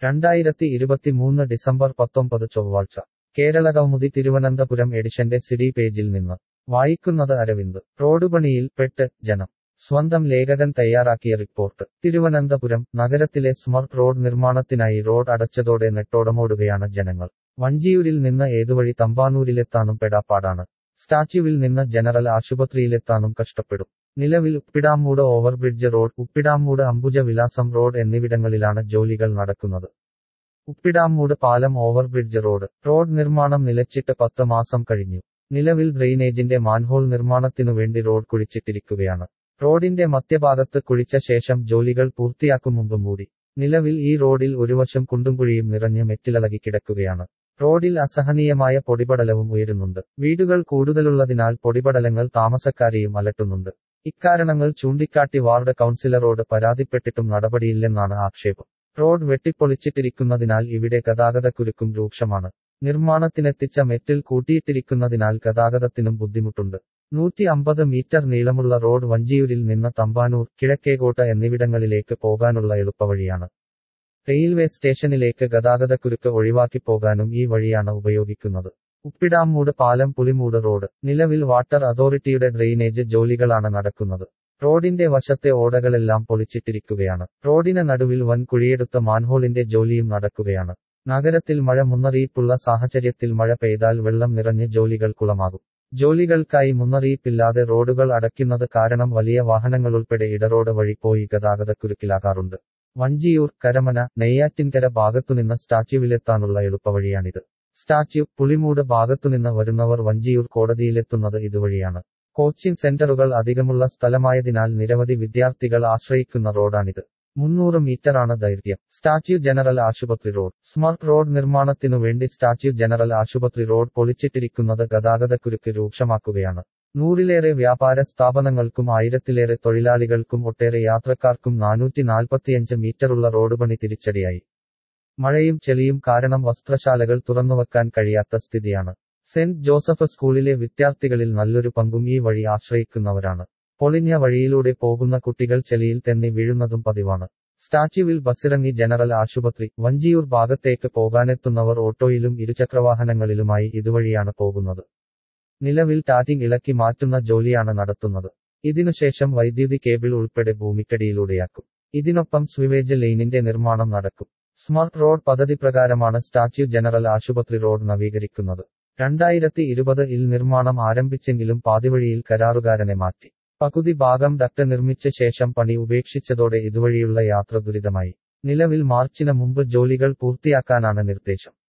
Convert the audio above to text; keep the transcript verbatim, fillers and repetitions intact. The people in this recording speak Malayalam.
രണ്ടായിരത്തി ഇരുപത്തിമൂന്ന് ഡിസംബർ പത്തൊമ്പത് ചൊവ്വാഴ്ച കേരള കൗമുദി തിരുവനന്തപുരം എഡിഷന്റെ സിഡി പേജിൽ നിന്ന് വായിക്കുന്നത് അരവിന്ദ്. റോഡുപണിയിൽ പെട്ട് ജനം. സ്വന്തം ലേഖകൻ തയ്യാറാക്കിയ റിപ്പോർട്ട്. തിരുവനന്തപുരം നഗരത്തിലെ സ്മർട്ട് റോഡ് നിർമ്മാണത്തിനായി റോഡ് അടച്ചതോടെ നെട്ടോടമോടുകയാണ് ജനങ്ങൾ. വഞ്ചിയൂരിൽ നിന്ന് ഏതുവഴി തമ്പാനൂരിലെത്താനും പെടാപ്പാടാണ്. സ്റ്റാച്യുവിൽ നിന്ന് ജനറൽ ആശുപത്രിയിലെത്താനും കഷ്ടപ്പെടും. നിലവിൽ Uppidamoodu overbridge road, Uppidamoodu Ambuja Vilasam road എന്നിവിടങ്ങളിലാണ് ജോലികൾ നടക്കുന്നത്. ഉപ്പിടാമൂട് പാലം ഓവർബ്രിഡ്ജ് റോഡ് റോഡ് നിർമ്മാണം നിലച്ചിട്ട് പത്ത് മാസം കഴിഞ്ഞു. നിലവിൽ ഡ്രെയിനേജിന്റെ മാൻഹോൾ നിർമ്മാണത്തിനുവേണ്ടി റോഡ് കുഴിച്ചിട്ടിരിക്കുകയാണ്. റോഡിന്റെ മധ്യഭാഗത്ത് കുഴിച്ച ശേഷം ജോലികൾ പൂർത്തിയാക്കും മുമ്പ് മൂടി. നിലവിൽ ഈ റോഡിൽ ഒരുവശം കുണ്ടും കുഴിയും നിറഞ്ഞ് മെറ്റിലളകി കിടക്കുകയാണ്. റോഡിൽ അസഹനീയമായ പൊടിപടലവും ഉയരുന്നുണ്ട്. വീടുകൾ കൂടുതലുള്ളതിനാൽ പൊടിപടലങ്ങൾ താമസക്കാരെയും അലട്ടുന്നുണ്ട്. ഇക്കാരണങ്ങൾ ചൂണ്ടിക്കാട്ടി വാർഡ് കൗൺസിലറോട് പരാതിപ്പെട്ടിട്ടും നടപടിയില്ലെന്നാണ് ആക്ഷേപം. റോഡ് വെട്ടിപ്പൊളിച്ചിട്ടിരിക്കുന്നതിനാൽ ഇവിടെ ഗതാഗതക്കുരുക്കും രൂക്ഷമാണ്. നിർമ്മാണത്തിനെത്തിച്ച മെറ്റിൽ കൂട്ടിയിട്ടിരിക്കുന്നതിനാൽ ഗതാഗതത്തിനും ബുദ്ധിമുട്ടുണ്ട്. നൂറ്റി അമ്പത് മീറ്റർ നീളമുള്ള റോഡ് വഞ്ചിയൂരിൽ നിന്ന് തമ്പാനൂർ, കിഴക്കേകോട്ട എന്നിവിടങ്ങളിലേക്ക് പോകാനുള്ള എളുപ്പവഴിയാണ്. റെയിൽവേ സ്റ്റേഷനിലേക്ക് ഗതാഗതക്കുരുക്ക് ഒഴിവാക്കി പോകാനും ഈ വഴിയാണ് ഉപയോഗിക്കുന്നത്. ഉപ്പിടാമൂട് പാലം പുലിമൂട് റോഡ് നിലവിൽ വാട്ടർ അതോറിറ്റിയുടെ ഡ്രെയിനേജ് ജോലികളാണ് നടക്കുന്നത്. റോഡിന്റെ വശത്തെ ഓടകളെല്ലാം പൊളിച്ചിട്ടിരിക്കുകയാണ്. റോഡിന് നടുവിൽ വൻ കുഴിയെടുത്ത മാൻഹോളിന്റെ ജോലിയും നടക്കുകയാണ്. നഗരത്തിൽ മഴ മുന്നറിയിപ്പുള്ള സാഹചര്യത്തിൽ മഴ പെയ്താൽ വെള്ളം നിറഞ്ഞ് ജോലികൾ കുളമാകും. ജോലികൾക്കായി മുന്നറിയിപ്പില്ലാതെ റോഡുകൾ അടയ്ക്കുന്നത് കാരണം വലിയ വാഹനങ്ങളുൾപ്പെടെ ഇടറോഡ് വഴി പോയി ഗതാഗതക്കുരുക്കിലാകാറുണ്ട്. വഞ്ചിയൂർ, കരമന, നെയ്യാറ്റിൻകര ഭാഗത്തുനിന്ന് സ്റ്റാച്യുവിലെത്താനുള്ള എളുപ്പവഴിയാണിത്. സ്റ്റാച്യു, പുളിമൂട് ഭാഗത്തുനിന്ന് വരുന്നവർ വഞ്ചിയൂർ കോടതിയിലെത്തുന്നത് ഇതുവഴിയാണ്. കോച്ചിംഗ് സെന്ററുകൾ അധികമുള്ള സ്ഥലമായതിനാൽ നിരവധി വിദ്യാർത്ഥികൾ ആശ്രയിക്കുന്ന റോഡാണിത്. മുന്നൂറ് മീറ്ററാണ് ദൈർഘ്യം. സ്റ്റാച്യു ജനറൽ ആശുപത്രി റോഡ് സ്മർട്ട് റോഡ് നിർമ്മാണത്തിനു വേണ്ടി സ്റ്റാച്യു ജനറൽ ആശുപത്രി റോഡ് പൊളിച്ചിട്ടിരിക്കുന്നത് ഗതാഗതക്കുരുക്ക് രൂക്ഷമാക്കുകയാണ്. നൂറിലേറെ വ്യാപാര സ്ഥാപനങ്ങൾക്കും ആയിരത്തിലേറെ തൊഴിലാളികൾക്കും ഒട്ടേറെ യാത്രക്കാർക്കും നാനൂറ്റി നാൽപ്പത്തിയഞ്ച് മീറ്ററുള്ള റോഡ് പണി തിരിച്ചടിയായി. മഴയും ചെളിയും കാരണം വസ്ത്രശാലകൾ തുറന്നുവെക്കാൻ കഴിയാത്ത സ്ഥിതിയാണ്. സെന്റ് ജോസഫ് സ്കൂളിലെ വിദ്യാർത്ഥികളിൽ നല്ലൊരു പങ്കും ഈ വഴി ആശ്രയിക്കുന്നവരാണ്. പൊളിഞ്ഞ വഴിയിലൂടെ പോകുന്ന കുട്ടികൾ ചെളിയിൽ തെന്നി വീഴുന്നതും പതിവാണ്. സ്റ്റാച്യുവിൽ ബസ്സിറങ്ങി ജനറൽ ആശുപത്രി, വഞ്ചിയൂർ ഭാഗത്തേക്ക് പോകാനെത്തുന്നവർ ഓട്ടോയിലും ഇരുചക്രവാഹനങ്ങളിലുമായി ഇതുവഴിയാണ് പോകുന്നത്. നിലവിൽ ടാറ്റിംഗ് ഇളക്കി മാറ്റുന്ന ജോലിയാണ് നടത്തുന്നത്. ഇതിനുശേഷം വൈദ്യുതി കേബിൾ ഉൾപ്പെടെ ഭൂമിക്കടിയിലൂടെയാക്കും. ഇതിനൊപ്പം സ്വിവേജ് ലൈനിന്റെ നിർമ്മാണം നടക്കും. സ്മർട്ട് റോഡ് പദ്ധതി പ്രകാരമാണ് സ്റ്റാച്യു ജനറൽ ആശുപത്രി റോഡ് നവീകരിക്കുന്നത്. രണ്ടായിരത്തി ഇരുപത് ഇൽ നിർമ്മാണം ആരംഭിച്ചെങ്കിലും പാതിവഴിയിൽ കരാറുകാരനെ മാറ്റി. പകുതി ഭാഗം ഡക്ട് നിർമ്മിച്ച ശേഷം പണി ഉപേക്ഷിച്ചതോടെ ഇതുവഴിയുള്ള യാത്ര ദുരിതമായി. നിലവിൽ മാർച്ചിന് മുമ്പ് ജോലികൾ പൂർത്തിയാക്കാനാണ് നിർദ്ദേശം.